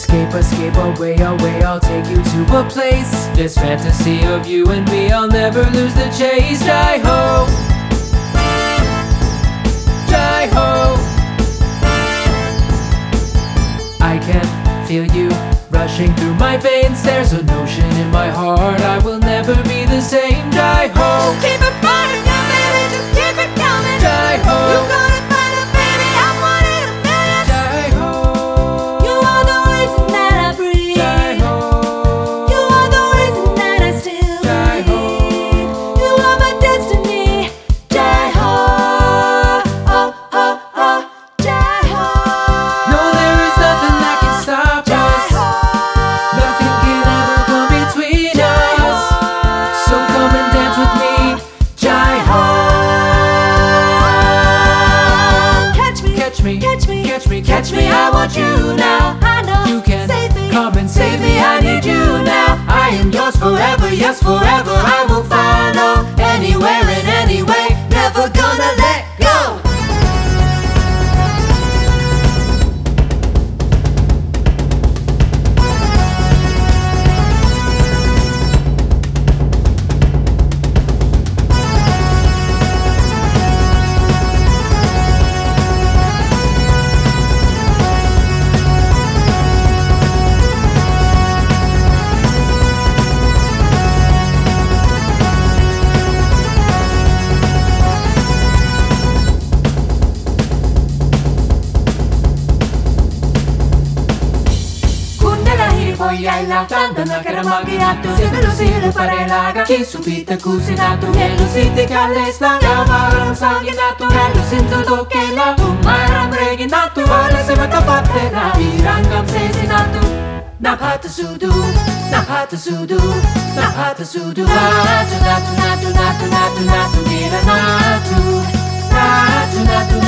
Escape, escape, away, away, I'll take you to a place. This fantasy of you and me, I'll never lose the chase. Jai ho, Jai ho. I can feel you rushing through my veins. There's an ocean in my heart, I will never be the same. Jai ho, Just keep it burning, yeah, baby, just keep it coming. Jai You ho, gonna find it, baby, I'm one in a million. Jai ho, You are the reason that I breathe. Jai ho, You are the reason that I still Jai ho. believe. You are my destiny. Jai ho, oh, oh, oh, Jai ho. No, there is nothing that can stop Jai us. ho. Nothing can ever come between Jai ho. us. So come and dance with me. Jai ho. Catch me, Catch me, catch me, catch me, catch me. I want you now. I know. You can Save me. come and save me. I need you now. I am yours forever, yes, forever. I will follow anywhere and any way. Never gonna let go. Kuuntele hiilipojailla, tantana kerran magiattu. Sieltä sielu parelaaga, kisupita kusinatu. Hellu siiti kalleista, ja maailman sanginatu. Hellu sintu tukkeilla, tummaran reikinatu. Olesematta pattena, viiran kamseesinatu. Napata sudu, napata sudu, napata sudu. Natu, natu, natu, natu, natu, natu, natu, natu, natu, natu, natu.